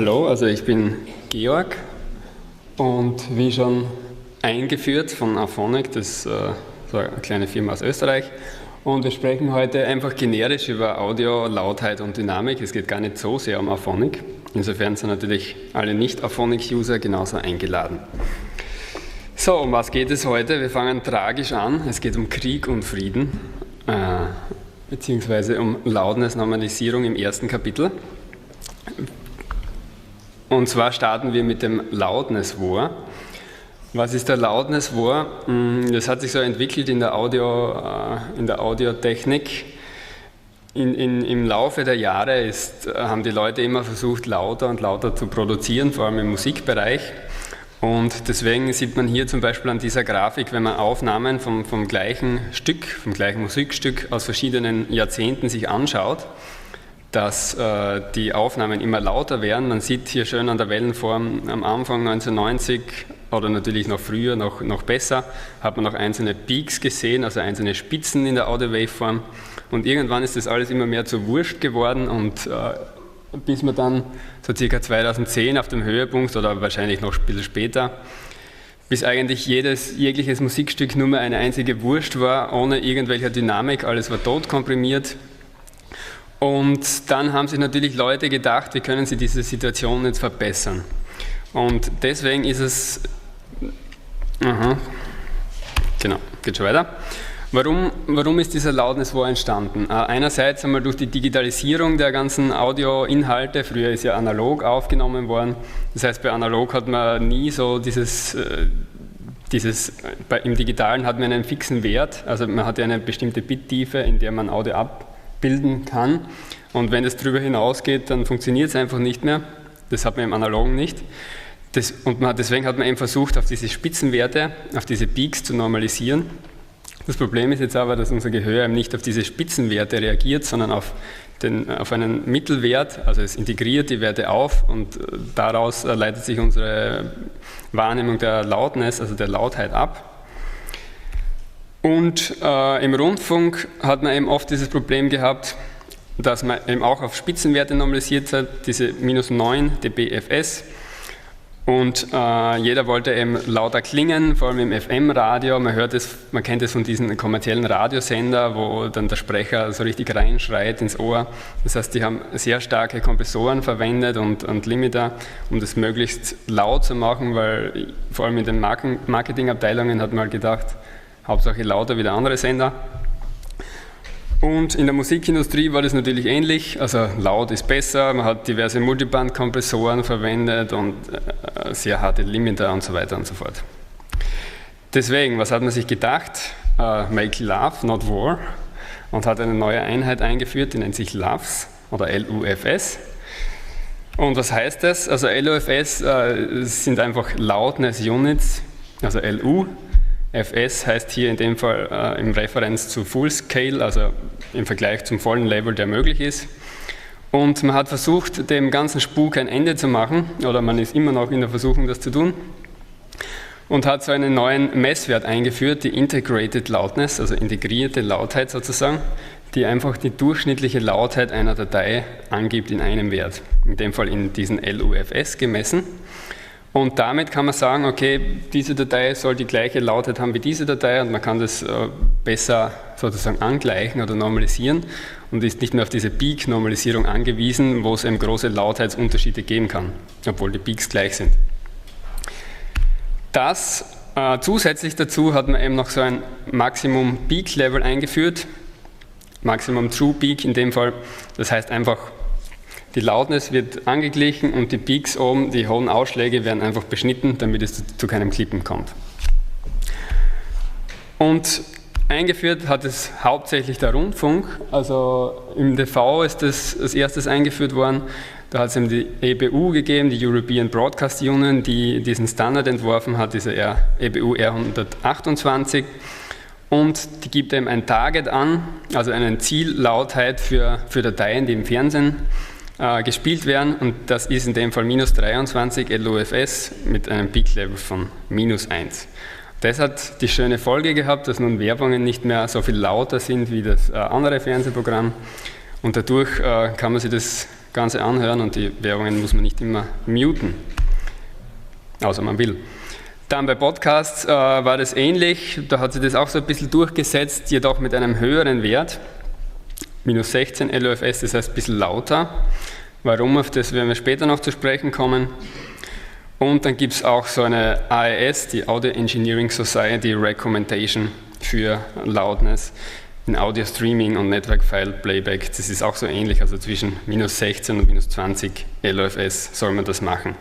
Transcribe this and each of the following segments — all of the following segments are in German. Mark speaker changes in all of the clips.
Speaker 1: Hallo, also ich bin Georg und wie schon eingeführt von Auphonic, das ist so eine kleine Firma aus Österreich, und wir sprechen heute einfach generisch über Audio, Lautheit und Dynamik. Es geht gar nicht so sehr um Auphonic. Insofern sind natürlich alle Nicht-Auphonic-User genauso eingeladen. So, um was geht es heute? Wir fangen tragisch an. Es geht um Krieg und Frieden, beziehungsweise um Loudness-Normalisierung im ersten Kapitel. Und zwar starten wir mit dem Loudness War. Was ist der Loudness War? Das hat sich so entwickelt in der Audiotechnik. Im Laufe der Jahre haben die Leute immer versucht, lauter und lauter zu produzieren, vor allem im Musikbereich. Und deswegen sieht man hier zum Beispiel an dieser Grafik, wenn man Aufnahmen vom gleichen Stück, vom gleichen Musikstück aus verschiedenen Jahrzehnten sich anschaut, dass die Aufnahmen immer lauter werden. Man sieht hier schön an der Wellenform am Anfang 1990 oder natürlich noch früher, noch besser, hat man noch einzelne Peaks gesehen, also einzelne Spitzen in der Audio-Waveform. Und irgendwann ist das alles immer mehr zu Wurst geworden und bis man dann so circa 2010 auf dem Höhepunkt oder wahrscheinlich noch ein bisschen später, bis eigentlich jegliches Musikstück nur mehr eine einzige Wurst war, ohne irgendwelche Dynamik, alles war tot komprimiert. Und dann haben sich natürlich Leute gedacht, wie können sie diese Situation jetzt verbessern. Und deswegen ist es, genau, geht schon weiter. Warum ist dieser Loudness War entstanden? Einerseits einmal durch die Digitalisierung der ganzen Audioinhalte. Früher ist ja analog aufgenommen worden. Das heißt, bei analog hat man nie so im Digitalen hat man einen fixen Wert. Also man hat ja eine bestimmte Bittiefe, in der man Audio abbilden kann. Und wenn es darüber hinausgeht, dann funktioniert es einfach nicht mehr. Das hat man im Analogen nicht. Deswegen hat man eben versucht, auf diese Spitzenwerte, auf diese Peaks zu normalisieren. Das Problem ist jetzt aber, dass unser Gehör eben nicht auf diese Spitzenwerte reagiert, sondern auf einen Mittelwert, also es integriert die Werte auf und daraus leitet sich unsere Wahrnehmung der Loudness, also der Lautheit ab. Und im Rundfunk hat man eben oft dieses Problem gehabt, dass man eben auch auf Spitzenwerte normalisiert hat, diese -9 dBFS. Und jeder wollte eben lauter klingen, vor allem im FM-Radio. Man kennt es von diesen kommerziellen Radiosender, wo dann der Sprecher so richtig reinschreit ins Ohr. Das heißt, die haben sehr starke Kompressoren verwendet und Limiter, um das möglichst laut zu machen, weil vor allem in den Marketingabteilungen hat man halt gedacht, Hauptsache lauter wie der andere Sender. Und in der Musikindustrie war das natürlich ähnlich, also laut ist besser, man hat diverse Multiband-Kompressoren verwendet und sehr harte Limiter und so weiter und so fort. Deswegen, was hat man sich gedacht? Make love, not war, und hat eine neue Einheit eingeführt, die nennt sich LUFS oder LUFS. Und was heißt das? Also LUFS sind einfach Loudness Units, also LU. FS heißt hier in dem Fall im Referenz zu Full Scale, also im Vergleich zum vollen Level, der möglich ist. Und man hat versucht, dem ganzen Spuk ein Ende zu machen, oder man ist immer noch in der Versuchung, das zu tun, und hat so einen neuen Messwert eingeführt, die Integrated Loudness, also integrierte Lautheit sozusagen, die einfach die durchschnittliche Lautheit einer Datei angibt in einem Wert, in dem Fall in diesen LUFS gemessen. Und damit kann man sagen, okay, diese Datei soll die gleiche Lautheit haben wie diese Datei und man kann das besser sozusagen angleichen oder normalisieren und ist nicht mehr auf diese Peak-Normalisierung angewiesen, wo es eben große Lautheitsunterschiede geben kann, obwohl die Peaks gleich sind. Zusätzlich dazu hat man eben noch so ein Maximum-Peak-Level eingeführt, Maximum True Peak in dem Fall, das heißt einfach, die Loudness wird angeglichen und die Peaks oben, die hohen Ausschläge, werden einfach beschnitten, damit es zu keinem Klippen kommt. Und eingeführt hat es hauptsächlich der Rundfunk, also im TV ist das als erstes eingeführt worden. Da hat es eben die EBU gegeben, die European Broadcast Union, die diesen Standard entworfen hat, diese EBU R128. Und die gibt eben ein Target an, also eine Ziellautheit für Dateien, die im Fernsehen gespielt werden, und das ist in dem Fall -23 LUFS mit einem Peak-Level von -1. Das hat die schöne Folge gehabt, dass nun Werbungen nicht mehr so viel lauter sind wie das andere Fernsehprogramm, und dadurch kann man sich das Ganze anhören und die Werbungen muss man nicht immer muten, außer man will. Dann bei Podcasts war das ähnlich, da hat sich das auch so ein bisschen durchgesetzt, jedoch mit einem höheren Wert, minus 16 LOFS, das heißt ein bisschen lauter. Warum, auf das werden wir später noch zu sprechen kommen. Und dann gibt es auch so eine AES, die Audio Engineering Society Recommendation für Loudness in Audio Streaming und Network File Playback. Das ist auch so ähnlich, also zwischen minus 16 und minus 20 LOFS soll man das machen.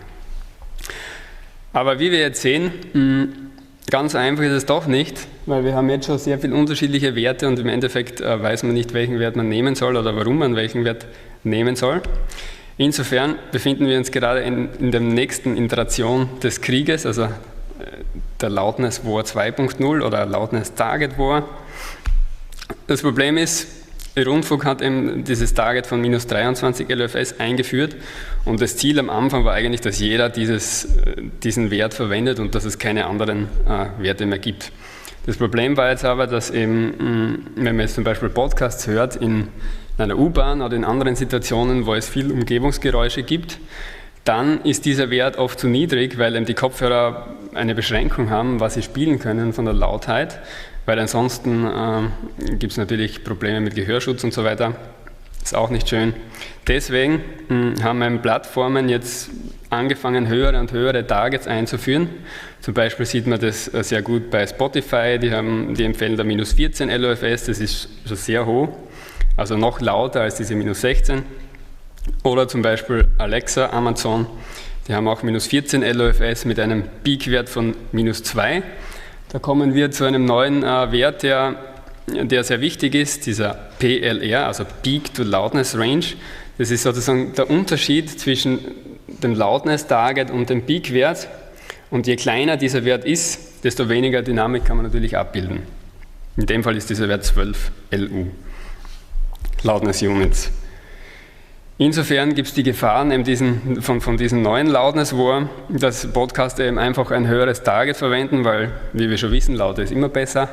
Speaker 1: Aber wie wir jetzt sehen, ganz einfach ist es doch nicht, weil wir haben jetzt schon sehr viele unterschiedliche Werte und im Endeffekt weiß man nicht, welchen Wert man nehmen soll oder warum man welchen Wert nehmen soll. Insofern befinden wir uns gerade in der nächsten Iteration des Krieges, also der Loudness War 2.0 oder Loudness Target War. Das Problem ist, Rundfunk hat eben dieses Target von minus 23 LOFS eingeführt und das Ziel am Anfang war eigentlich, dass jeder diesen Wert verwendet und dass es keine anderen Werte mehr gibt. Das Problem war jetzt aber, dass eben, wenn man jetzt zum Beispiel Podcasts hört in einer U-Bahn oder in anderen Situationen, wo es viel Umgebungsgeräusche gibt, dann ist dieser Wert oft zu niedrig, weil eben die Kopfhörer eine Beschränkung haben, was sie spielen können von der Lautheit, weil ansonsten gibt es natürlich Probleme mit Gehörschutz und so weiter. Ist auch nicht schön. Deswegen haben Plattformen jetzt angefangen, höhere und höhere Targets einzuführen. Zum Beispiel sieht man das sehr gut bei Spotify, die empfehlen da minus 14 LOFS, das ist schon sehr hoch, also noch lauter als diese minus 16. Oder zum Beispiel Alexa, Amazon, die haben auch minus 14 LOFS mit einem Peakwert von minus 2. Da kommen wir zu einem neuen Wert, der sehr wichtig ist, dieser PLR, also Peak to Loudness Range. Das ist sozusagen der Unterschied zwischen dem Loudness Target und dem Peak-Wert. Und je kleiner dieser Wert ist, desto weniger Dynamik kann man natürlich abbilden. In dem Fall ist dieser Wert 12 LU, Loudness Units. Insofern gibt es die Gefahren eben von diesem neuen Loudness War, dass Podcaster eben einfach ein höheres Target verwenden, weil, wie wir schon wissen, lauter ist immer besser.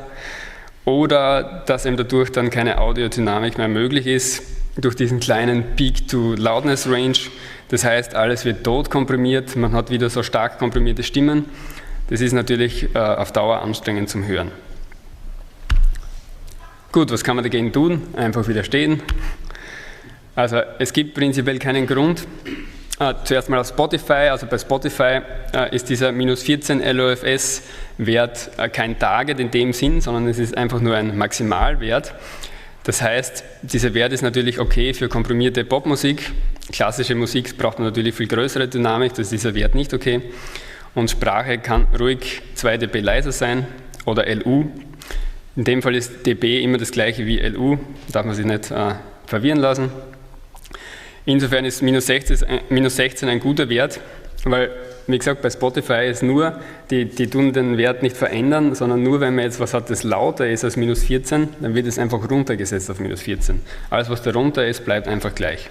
Speaker 1: Oder dass eben dadurch dann keine Audiodynamik mehr möglich ist, durch diesen kleinen Peak-to-Loudness-Range. Das heißt, alles wird tot komprimiert, man hat wieder so stark komprimierte Stimmen. Das ist natürlich auf Dauer anstrengend zum Hören. Gut, was kann man dagegen tun? Einfach widerstehen. Also es gibt prinzipiell keinen Grund. Zuerst mal auf Spotify, also bei Spotify ist dieser minus 14 LOFS Wert kein Target in dem Sinn, sondern es ist einfach nur ein Maximalwert. Das heißt, dieser Wert ist natürlich okay für komprimierte Popmusik. Klassische Musik braucht man natürlich viel größere Dynamik, das ist dieser Wert nicht okay. Und Sprache kann ruhig 2 dB leiser sein oder LU. In dem Fall ist dB immer das gleiche wie LU, darf man sich nicht verwirren lassen. Insofern ist minus 16 ein guter Wert, weil, wie gesagt, bei Spotify ist nur, die tun den Wert nicht verändern, sondern nur, wenn man jetzt was hat, das lauter ist als minus 14, dann wird es einfach runtergesetzt auf minus 14. Alles, was darunter ist, bleibt einfach gleich.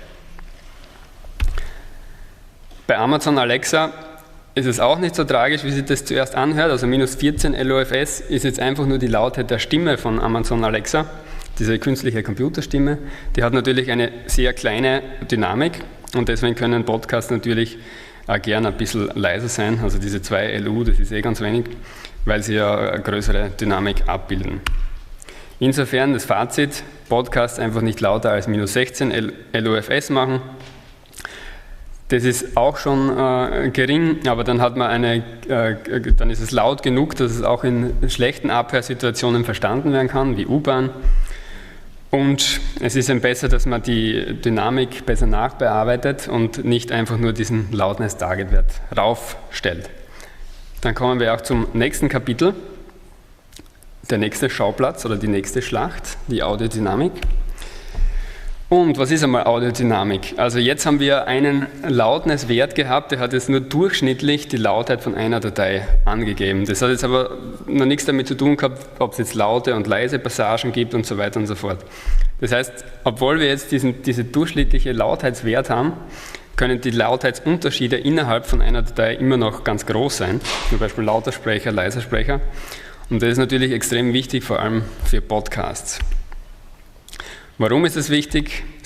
Speaker 1: Bei Amazon Alexa ist es auch nicht so tragisch, wie sich das zuerst anhört. Also minus 14 LOFS ist jetzt einfach nur die Lautheit der Stimme von Amazon Alexa. Diese künstliche Computerstimme, die hat natürlich eine sehr kleine Dynamik und deswegen können Podcasts natürlich auch gerne ein bisschen leiser sein. Also diese 2 LU, das ist ganz wenig, weil sie ja eine größere Dynamik abbilden. Insofern das Fazit, Podcasts einfach nicht lauter als minus 16 LOFS machen. Das ist auch schon gering, aber dann hat man dann ist es laut genug, dass es auch in schlechten Abhörsituationen verstanden werden kann, wie U-Bahn. Und es ist dann besser, dass man die Dynamik besser nachbearbeitet und nicht einfach nur diesen Loudness-Target-Wert raufstellt. Dann kommen wir auch zum nächsten Kapitel, der nächste Schauplatz oder die nächste Schlacht, die Audiodynamik. Und was ist einmal Audiodynamik? Also jetzt haben wir einen Loudness-Wert gehabt, der hat jetzt nur durchschnittlich die Lautheit von einer Datei angegeben. Das hat jetzt aber noch nichts damit zu tun gehabt, ob es jetzt laute und leise Passagen gibt und so weiter und so fort. Das heißt, obwohl wir jetzt diese durchschnittliche Lautheitswert haben, können die Lautheitsunterschiede innerhalb von einer Datei immer noch ganz groß sein, zum Beispiel lauter Sprecher, leiser Sprecher. Und das ist natürlich extrem wichtig, vor allem für Podcasts. Warum ist es wichtig?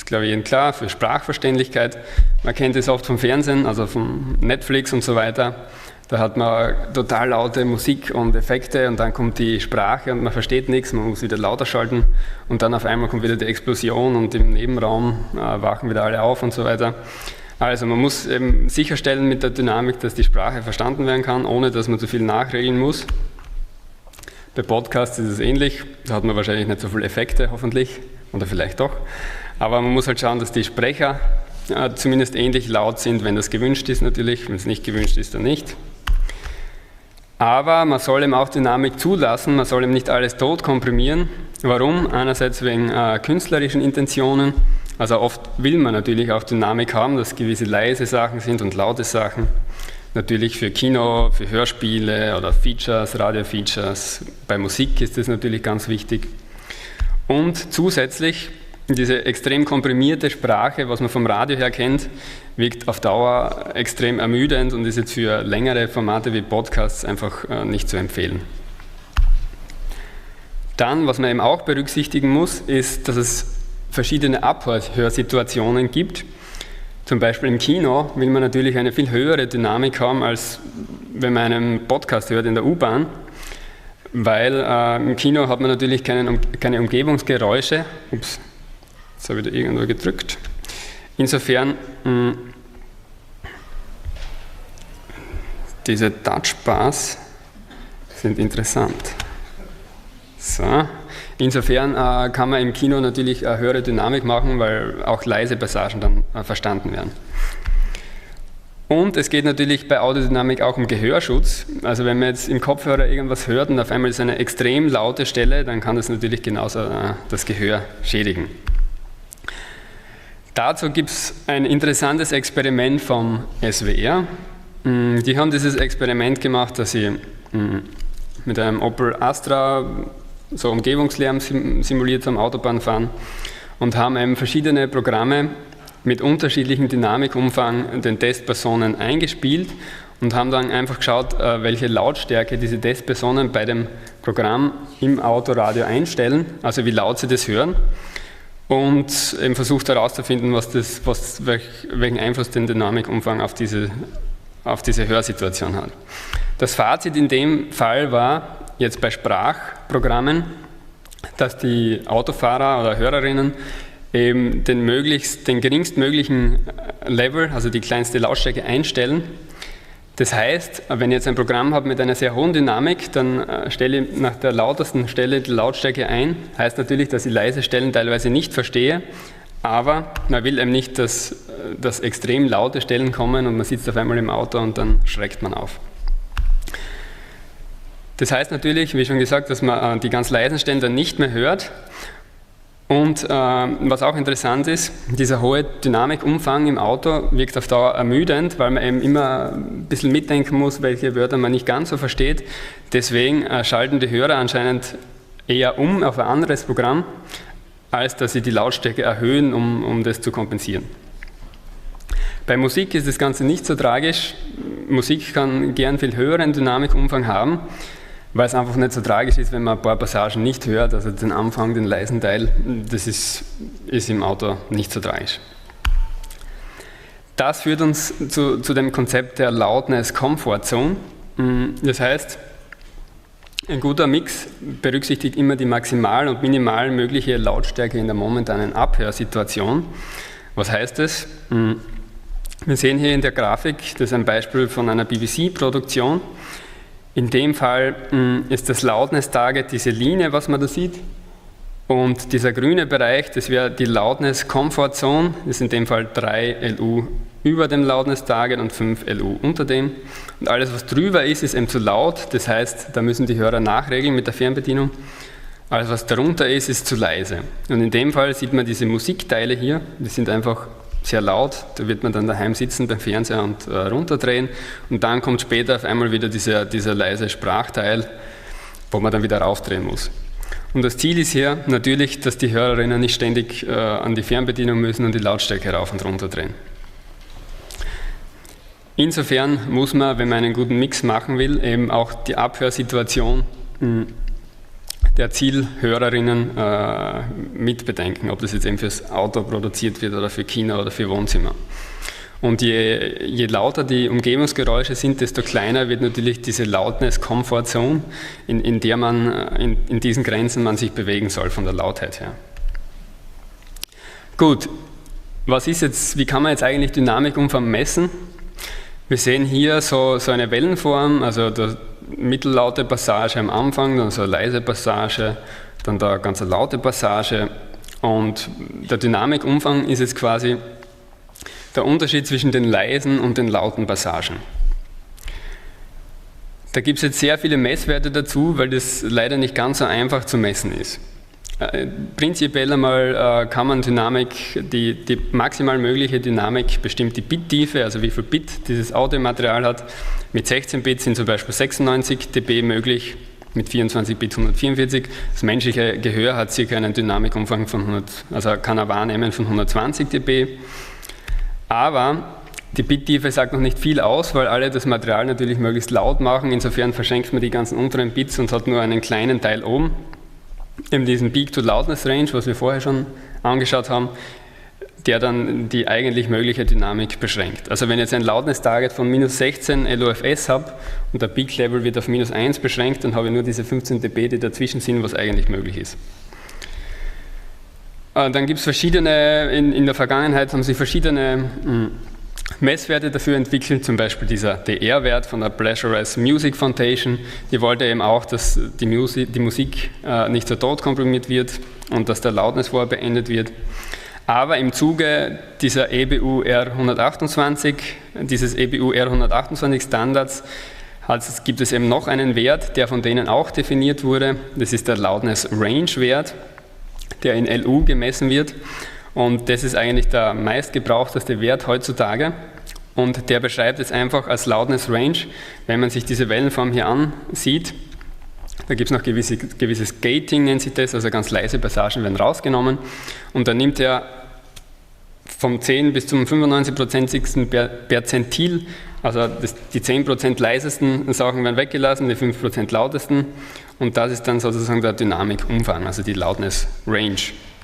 Speaker 1: ist glaube ich Ihnen klar, für Sprachverständlichkeit. Man kennt es oft vom Fernsehen, also von Netflix und so weiter. Da hat man total laute Musik und Effekte und dann kommt die Sprache und man versteht nichts, man muss wieder lauter schalten und dann auf einmal kommt wieder die Explosion und im Nebenraum wachen wieder alle auf und so weiter. Also man muss eben sicherstellen mit der Dynamik, dass die Sprache verstanden werden kann, ohne dass man zu viel nachregeln muss. Bei Podcasts ist es ähnlich, da hat man wahrscheinlich nicht so viele Effekte, hoffentlich, oder vielleicht doch. Aber man muss halt schauen, dass die Sprecher zumindest ähnlich laut sind, wenn das gewünscht ist natürlich, wenn es nicht gewünscht ist, dann nicht. Aber man soll eben auch Dynamik zulassen, man soll eben nicht alles tot komprimieren. Warum? Einerseits wegen künstlerischen Intentionen, also oft will man natürlich auch Dynamik haben, dass gewisse leise Sachen sind und laute Sachen. Natürlich für Kino, für Hörspiele oder Features, Radio-Features. Bei Musik ist das natürlich ganz wichtig. Und zusätzlich, diese extrem komprimierte Sprache, was man vom Radio her kennt, wirkt auf Dauer extrem ermüdend und ist jetzt für längere Formate wie Podcasts einfach nicht zu empfehlen. Dann, was man eben auch berücksichtigen muss, ist, dass es verschiedene Abhörsituationen gibt. Zum Beispiel im Kino will man natürlich eine viel höhere Dynamik haben, als wenn man einen Podcast hört in der U-Bahn, weil im Kino hat man natürlich keine Umgebungsgeräusche. Ups, jetzt habe ich da irgendwo gedrückt. Insofern, diese Touchbars sind interessant. So. Insofern kann man im Kino natürlich eine höhere Dynamik machen, weil auch leise Passagen dann verstanden werden. Und es geht natürlich bei Audiodynamik auch um Gehörschutz. Also wenn man jetzt im Kopfhörer irgendwas hört und auf einmal ist eine extrem laute Stelle, dann kann das natürlich genauso das Gehör schädigen. Dazu gibt es ein interessantes Experiment vom SWR. Die haben dieses Experiment gemacht, dass sie mit einem Opel Astra so Umgebungslärm simuliert am Autobahnfahren und haben eben verschiedene Programme mit unterschiedlichem Dynamikumfang den Testpersonen eingespielt und haben dann einfach geschaut, welche Lautstärke diese Testpersonen bei dem Programm im Autoradio einstellen, also wie laut sie das hören und eben versucht herauszufinden, welchen Einfluss den Dynamikumfang auf diese Hörsituation hat. Das Fazit in dem Fall war, jetzt bei Sprachprogrammen, dass die Autofahrer oder Hörerinnen eben den geringstmöglichen Level, also die kleinste Lautstärke einstellen. Das heißt, wenn ich jetzt ein Programm habe mit einer sehr hohen Dynamik, dann stelle ich nach der lautesten Stelle die Lautstärke ein. Heißt natürlich, dass ich leise Stellen teilweise nicht verstehe, aber man will eben nicht, dass extrem laute Stellen kommen und man sitzt auf einmal im Auto und dann schreckt man auf. Das heißt natürlich, wie schon gesagt, dass man die ganz leisen Stellen dann nicht mehr hört. Und was auch interessant ist, dieser hohe Dynamikumfang im Auto wirkt auf Dauer ermüdend, weil man eben immer ein bisschen mitdenken muss, welche Wörter man nicht ganz so versteht. Deswegen schalten die Hörer anscheinend eher auf ein anderes Programm, als dass sie die Lautstärke erhöhen, um das zu kompensieren. Bei Musik ist das Ganze nicht so tragisch. Musik kann gern viel höheren Dynamikumfang haben, weil es einfach nicht so tragisch ist, wenn man ein paar Passagen nicht hört, also den Anfang, den leisen Teil, das ist im Auto nicht so tragisch. Das führt uns zu dem Konzept der Loudness Comfort Zone. Das heißt, ein guter Mix berücksichtigt immer die maximal und minimal mögliche Lautstärke in der momentanen Abhörsituation. Was heißt das? Wir sehen hier in der Grafik, das ist ein Beispiel von einer BBC-Produktion. In dem Fall ist das Loudness Target diese Linie, was man da sieht. Und dieser grüne Bereich, das wäre die Loudness Comfort Zone. Das ist in dem Fall 3 LU über dem Loudness Target und 5 LU unter dem. Und alles, was drüber ist eben zu laut. Das heißt, da müssen die Hörer nachregeln mit der Fernbedienung. Alles, was darunter ist zu leise. Und in dem Fall sieht man diese Musikteile hier. Die sind einfach sehr laut, da wird man dann daheim sitzen beim Fernseher und runterdrehen und dann kommt später auf einmal wieder dieser leise Sprachteil, wo man dann wieder raufdrehen muss. Und das Ziel ist hier natürlich, dass die Hörerinnen nicht ständig an die Fernbedienung müssen und die Lautstärke rauf und runter drehen. Insofern muss man, wenn man einen guten Mix machen will, eben auch die Abhörsituation der Zielhörerinnen mitbedenken, ob das jetzt eben fürs Auto produziert wird oder für Kinder oder für Wohnzimmer. Und je lauter die Umgebungsgeräusche sind, desto kleiner wird natürlich diese Loudness Comfort Zone, in der man in diesen Grenzen man sich bewegen soll von der Lautheit her. Gut, wie kann man jetzt eigentlich Dynamikumfang messen? Wir sehen hier so eine Wellenform, also der mittellaute Passage am Anfang, dann so eine leise Passage, dann da ganz eine laute Passage, und der Dynamikumfang ist jetzt quasi der Unterschied zwischen den leisen und den lauten Passagen. Da gibt es jetzt sehr viele Messwerte dazu, weil das leider nicht ganz so einfach zu messen ist. Prinzipiell einmal kann man die maximal mögliche Dynamik bestimmt die Bittiefe, also wie viel Bit dieses Audiomaterial hat. Mit 16 Bit sind zum Beispiel 96 dB möglich, mit 24 Bit 144. Das menschliche Gehör hat circa einen Dynamikumfang von kann er wahrnehmen von 120 dB. Aber die Bittiefe sagt noch nicht viel aus, weil alle das Material natürlich möglichst laut machen. Insofern verschenkt man die ganzen unteren Bits und hat nur einen kleinen Teil oben. Eben diesen Peak-to-Loudness-Range, was wir vorher schon angeschaut haben, der dann die eigentlich mögliche Dynamik beschränkt. Also wenn ich jetzt ein Loudness-Target von minus 16 LOFS habe und der Peak-Level wird auf minus 1 beschränkt, dann habe ich nur diese 15 dB, die dazwischen sind, was eigentlich möglich ist. Dann gibt es verschiedene, in der Vergangenheit haben sich verschiedene Messwerte dafür entwickelt, zum Beispiel dieser DR-Wert von der Pleasure Music Foundation. Die wollte eben auch, dass die Musik nicht so tot komprimiert wird und dass der Loudness vorher beendet wird. Aber im Zuge dieser EBU R128, dieses EBU R128 Standards, gibt es eben noch einen Wert, der von denen auch definiert wurde. Das ist der Loudness Range Wert, der in LU gemessen wird, und das ist eigentlich der meistgebrauchteste Wert heutzutage, und der beschreibt jetzt einfach als Loudness Range, wenn man sich diese Wellenform hier ansieht, da gibt es noch gewisses Gating, nennt sich das, also ganz leise Passagen werden rausgenommen, und dann nimmt er vom 10 bis zum 95%igsten Perzentil, also die 10% leisesten Sachen werden weggelassen, die 5% lautesten, und das ist dann sozusagen der Dynamikumfang, also die Loudness Range.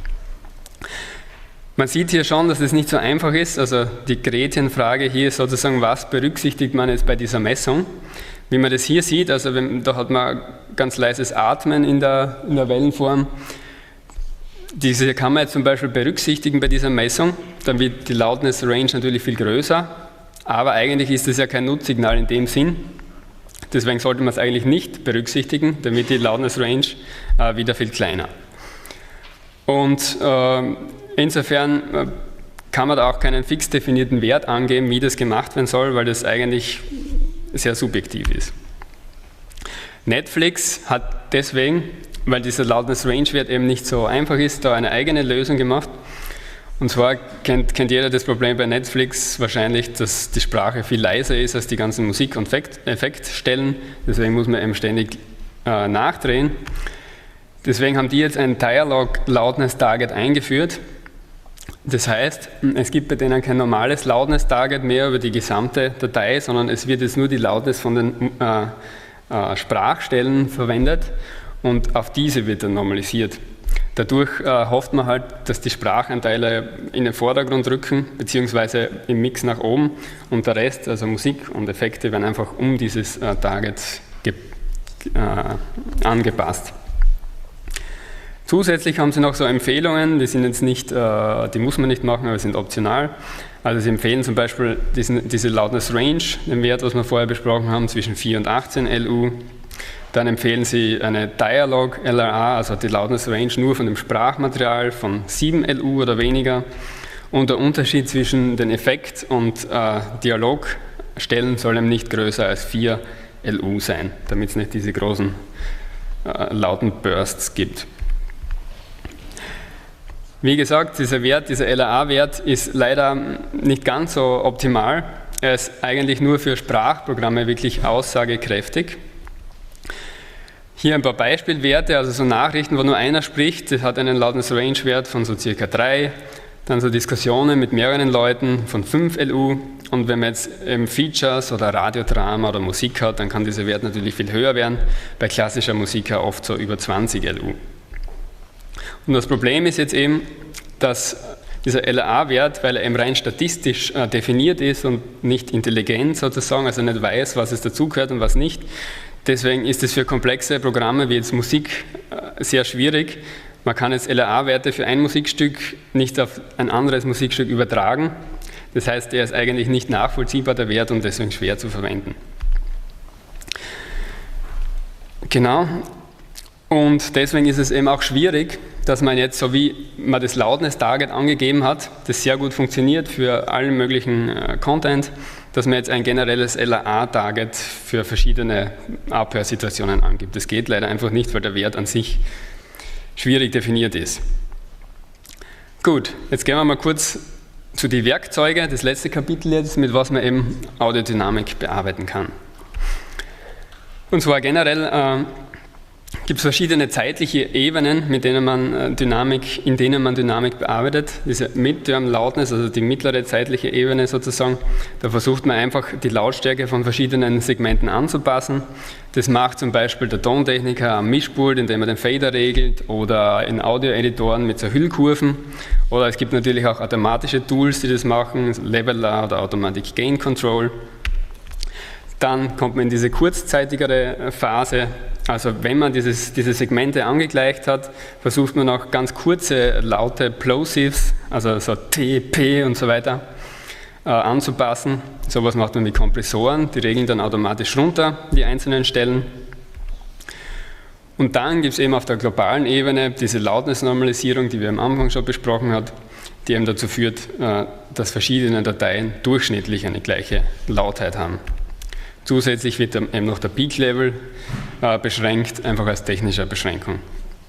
Speaker 1: Man sieht hier schon, dass es nicht so einfach ist, also die Gretchenfrage hier ist sozusagen, was berücksichtigt man jetzt bei dieser Messung? Wie man das hier sieht, also da hat man ganz leises Atmen in der Wellenform. Diese kann man jetzt zum Beispiel berücksichtigen bei dieser Messung, dann wird die Loudness Range natürlich viel größer, aber eigentlich ist das ja kein Nutzsignal in dem Sinn. Deswegen sollte man es eigentlich nicht berücksichtigen, dann wird die Loudness Range wieder viel kleiner. Und insofern kann man da auch keinen fix definierten Wert angeben, wie das gemacht werden soll, weil das eigentlich sehr subjektiv ist. Netflix hat deswegen, weil dieser Loudness Range Wert eben nicht so einfach ist, da eine eigene Lösung gemacht. Und zwar kennt jeder das Problem bei Netflix wahrscheinlich, dass die Sprache viel leiser ist als die ganzen Musik- und Effektstellen. Deswegen muss man eben ständig nachdrehen. Deswegen haben die jetzt ein Dialog Loudness Target eingeführt. Das heißt, es gibt bei denen kein normales Loudness Target mehr über die gesamte Datei, sondern es wird jetzt nur die Loudness von den Sprachstellen verwendet und auf diese wird dann normalisiert. Dadurch hofft man halt, dass die Sprachanteile in den Vordergrund rücken, beziehungsweise im Mix nach oben, und der Rest, also Musik und Effekte, werden einfach um dieses Target angepasst. Zusätzlich haben sie noch so Empfehlungen, die sind jetzt nicht, die muss man nicht machen, aber sind optional. Also sie empfehlen zum Beispiel diese Loudness Range, den Wert, was wir vorher besprochen haben, zwischen 4 und 18 LU. Dann empfehlen sie eine Dialog LRA, also die Loudness Range nur von dem Sprachmaterial von 7 LU oder weniger. Und der Unterschied zwischen den Effekt- und Dialogstellen soll eben nicht größer als 4 LU sein, damit es nicht diese großen lauten Bursts gibt. Wie gesagt, dieser LRA-Wert ist leider nicht ganz so optimal. Er ist eigentlich nur für Sprachprogramme wirklich aussagekräftig. Hier ein paar Beispielwerte, also so Nachrichten, wo nur einer spricht, das hat einen Loudness Range Wert von so circa 3, dann so Diskussionen mit mehreren Leuten von 5 LU Und wenn man jetzt Features oder Radiodrama oder Musik hat, dann kann dieser Wert natürlich viel höher werden. Bei klassischer Musik ja oft so über 20 LU. Und das Problem ist jetzt eben, dass dieser LAA-Wert, weil er eben rein statistisch definiert ist und nicht intelligent sozusagen, also nicht weiß, was es dazugehört und was nicht, deswegen ist es für komplexe Programme wie jetzt Musik sehr schwierig. Man kann jetzt LAA-Werte für ein Musikstück nicht auf ein anderes Musikstück übertragen. Das heißt, der ist eigentlich nicht nachvollziehbar, der Wert, und deswegen schwer zu verwenden. Genau. Und deswegen ist es eben auch schwierig, dass man jetzt, so wie man das Loudness-Target angegeben hat, das sehr gut funktioniert für allen möglichen Content, dass man jetzt ein generelles LAA-Target für verschiedene Abhörsituationen angibt. Das geht leider einfach nicht, weil der Wert an sich schwierig definiert ist. Gut, jetzt gehen wir mal kurz zu den Werkzeugen, das letzte Kapitel jetzt, mit was man eben Audiodynamik bearbeiten kann. Und zwar generell gibt es verschiedene zeitliche Ebenen, in denen man Dynamik bearbeitet. Diese Midterm Loudness, also die mittlere zeitliche Ebene sozusagen, da versucht man einfach die Lautstärke von verschiedenen Segmenten anzupassen. Das macht zum Beispiel der Tontechniker am Mischpult, indem er den Fader regelt, oder in Audioeditoren mit so Hüllkurven. Oder es gibt natürlich auch automatische Tools, die das machen, Leveler oder Automatic Gain Control. Dann kommt man in diese kurzzeitigere Phase. Also wenn man diese Segmente angegleicht hat, versucht man auch ganz kurze laute Plosives, also so T, P und so weiter, anzupassen. Sowas macht man mit Kompressoren, die regeln dann automatisch runter, die einzelnen Stellen. Und dann gibt es eben auf der globalen Ebene diese Loudness-Normalisierung, die wir am Anfang schon besprochen haben, die eben dazu führt, dass verschiedene Dateien durchschnittlich eine gleiche Lautheit haben. Zusätzlich wird eben noch der Peak-Level beschränkt, einfach als technische Beschränkung.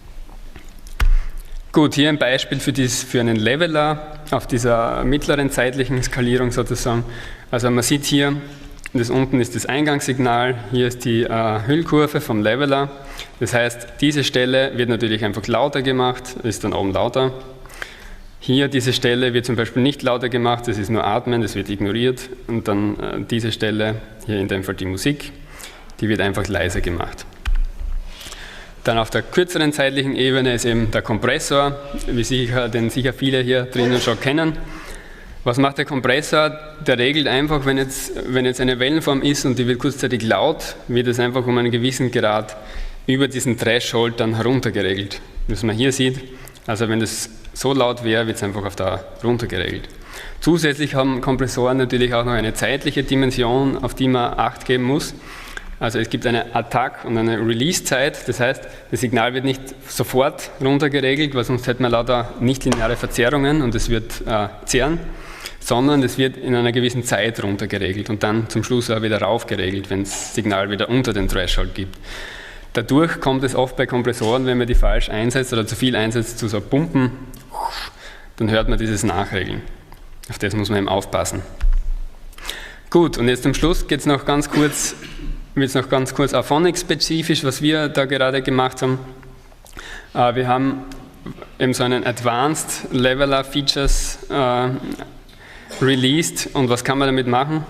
Speaker 1: Gut, hier ein Beispiel für einen Leveler auf dieser mittleren zeitlichen Skalierung sozusagen. Also man sieht hier, das unten ist das Eingangssignal, hier ist die Hüllkurve vom Leveler. Das heißt, diese Stelle wird natürlich einfach lauter gemacht, ist dann oben lauter. Hier diese Stelle wird zum Beispiel nicht lauter gemacht, das ist nur Atmen, das wird ignoriert. Und dann diese Stelle, hier in dem Fall die Musik, die wird einfach leiser gemacht. Dann auf der kürzeren zeitlichen Ebene ist eben der Kompressor, den sicher viele hier drinnen schon kennen. Was macht der Kompressor? Der regelt einfach, wenn jetzt eine Wellenform ist und die wird kurzzeitig laut, wird es einfach um einen gewissen Grad über diesen Threshold dann heruntergeregelt. Was man hier sieht, also wenn das so laut wäre, wird es einfach auf da runter geregelt. Zusätzlich haben Kompressoren natürlich auch noch eine zeitliche Dimension, auf die man Acht geben muss. Also es gibt eine Attack- und eine Release-Zeit, das heißt, das Signal wird nicht sofort runtergeregelt, weil sonst hätte man lauter nichtlineare Verzerrungen und es wird zehren, sondern es wird in einer gewissen Zeit runtergeregelt und dann zum Schluss auch wieder raufgeregelt, wenn das Signal wieder unter den Threshold gibt. Dadurch kommt es oft bei Kompressoren, wenn man die falsch einsetzt oder zu viel einsetzt, zu so Pumpen, dann hört man dieses Nachregeln. Auf das muss man eben aufpassen. Gut, und jetzt zum Schluss wird es noch ganz kurz Auphonics-spezifisch, was wir da gerade gemacht haben. Wir haben eben so einen Advanced Leveler Features released, und was kann man damit machen?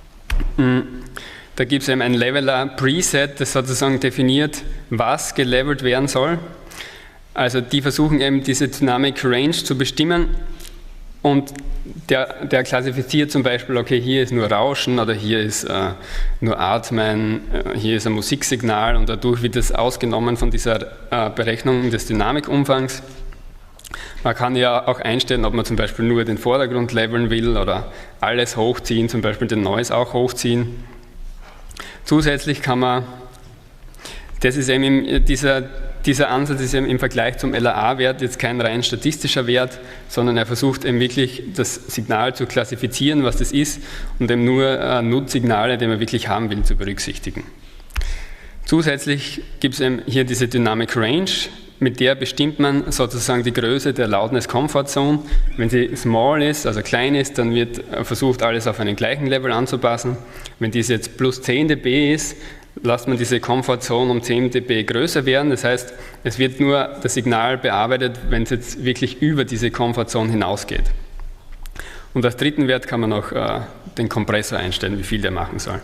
Speaker 1: Da gibt es eben ein Leveler Preset, das sozusagen definiert, was gelevelt werden soll. Also die versuchen eben diese Dynamic Range zu bestimmen, und der klassifiziert zum Beispiel, okay, hier ist nur Rauschen oder hier ist nur Atmen, hier ist ein Musiksignal, und dadurch wird das ausgenommen von dieser Berechnung des Dynamikumfangs. Man kann ja auch einstellen, ob man zum Beispiel nur den Vordergrund leveln will oder alles hochziehen, zum Beispiel den Noise auch hochziehen. Zusätzlich kann man, das ist eben dieser Ansatz ist eben im Vergleich zum LAA-Wert jetzt kein rein statistischer Wert, sondern er versucht eben wirklich das Signal zu klassifizieren, was das ist, und eben nur Nutzsignale, die man wirklich haben will, zu berücksichtigen. Zusätzlich gibt es eben hier diese Dynamic Range, mit der bestimmt man sozusagen die Größe der Loudness Comfort Zone. Wenn sie small ist, also klein ist, dann wird versucht, alles auf einen gleichen Level anzupassen. Wenn diese jetzt plus 10 dB ist, lässt man diese Comfort Zone um 10 dB größer werden. Das heißt, es wird nur das Signal bearbeitet, wenn es jetzt wirklich über diese Comfort Zone hinausgeht. Und als dritten Wert kann man noch den Kompressor einstellen, wie viel der machen soll,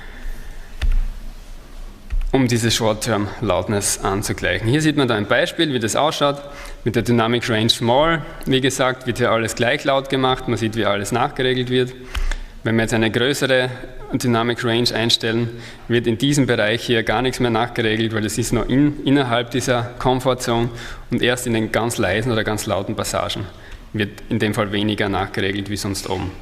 Speaker 1: um diese Short-Term Loudness anzugleichen. Hier sieht man da ein Beispiel, wie das ausschaut. Mit der Dynamic Range Small, wie gesagt, wird hier alles gleich laut gemacht. Man sieht, wie alles nachgeregelt wird. Wenn wir jetzt eine größere Dynamic Range einstellen, wird in diesem Bereich hier gar nichts mehr nachgeregelt, weil es ist noch innerhalb dieser Comfort Zone und erst in den ganz leisen oder ganz lauten Passagen wird in dem Fall weniger nachgeregelt wie sonst oben.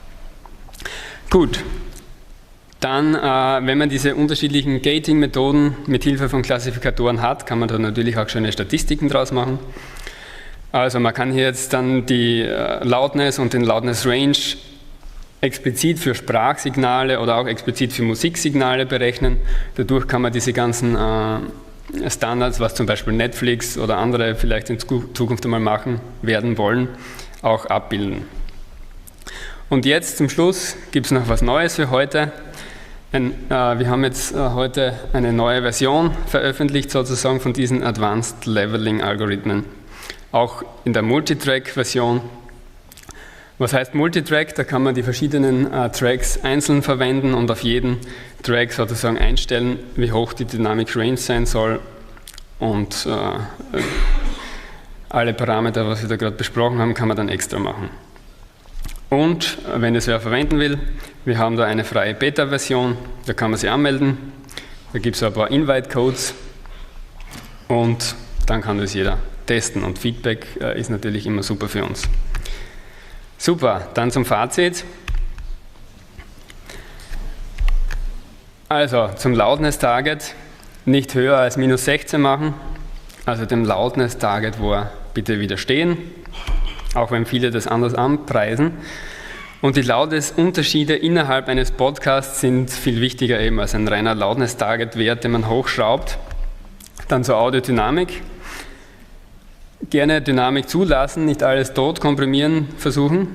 Speaker 1: Gut, dann, wenn man diese unterschiedlichen Gating-Methoden mit Hilfe von Klassifikatoren hat, kann man da natürlich auch schöne Statistiken draus machen. Also man kann hier jetzt dann die Loudness und den Loudness Range explizit für Sprachsignale oder auch explizit für Musiksignale berechnen. Dadurch kann man diese ganzen Standards, was zum Beispiel Netflix oder andere vielleicht in Zukunft einmal machen werden wollen, auch abbilden. Und jetzt zum Schluss gibt es noch was Neues für heute. Wir haben jetzt heute eine neue Version veröffentlicht, sozusagen von diesen Advanced Leveling Algorithmen. Auch in der Multitrack-Version. Was heißt Multitrack? Da kann man die verschiedenen Tracks einzeln verwenden und auf jeden Track sozusagen einstellen, wie hoch die Dynamic Range sein soll und alle Parameter, was wir da gerade besprochen haben, kann man dann extra machen. Und wenn es wer verwenden will, wir haben da eine freie Beta-Version, da kann man sich anmelden, da gibt es ein paar Invite-Codes und dann kann das jeder testen und Feedback ist natürlich immer super für uns. Super, dann zum Fazit. Also zum Loudness Target nicht höher als minus 16 machen, also dem Loudness Target bitte widerstehen, auch wenn viele das anders anpreisen. Und die Loudness-Unterschiede innerhalb eines Podcasts sind viel wichtiger eben als ein reiner Loudness Target Wert, den man hochschraubt. Dann zur Audiodynamik. Gerne Dynamik zulassen, nicht alles tot komprimieren versuchen,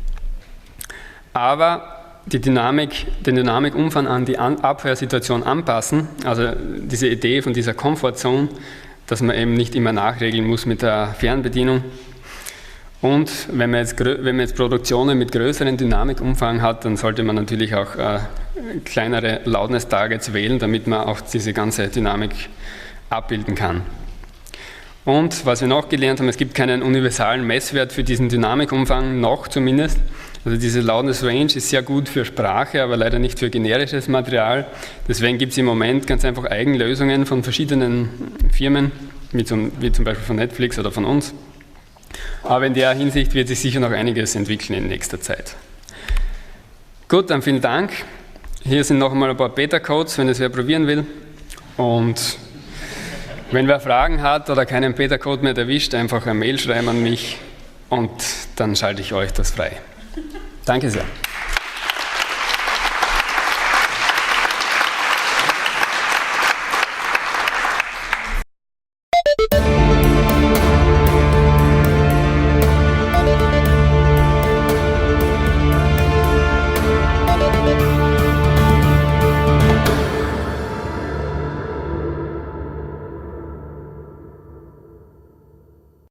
Speaker 1: aber den Dynamikumfang an die Abhörsituation anpassen, also diese Idee von dieser Comfort Zone, dass man eben nicht immer nachregeln muss mit der Fernbedienung. Und wenn man jetzt Produktionen mit größeren Dynamikumfang hat, dann sollte man natürlich auch kleinere Loudness Targets wählen, damit man auch diese ganze Dynamik abbilden kann. Und was wir noch gelernt haben, es gibt keinen universalen Messwert für diesen Dynamikumfang, noch zumindest. Also diese Loudness Range ist sehr gut für Sprache, aber leider nicht für generisches Material. Deswegen gibt es im Moment ganz einfach Eigenlösungen von verschiedenen Firmen, wie zum Beispiel von Netflix oder von uns. Aber in der Hinsicht wird sich sicher noch einiges entwickeln in nächster Zeit. Gut, dann vielen Dank. Hier sind noch einmal ein paar Beta-Codes, wenn es wer probieren will. Und wenn wer Fragen hat oder keinen Beta-Code mehr erwischt, einfach eine Mail schreiben an mich und dann schalte ich euch das frei. Danke sehr.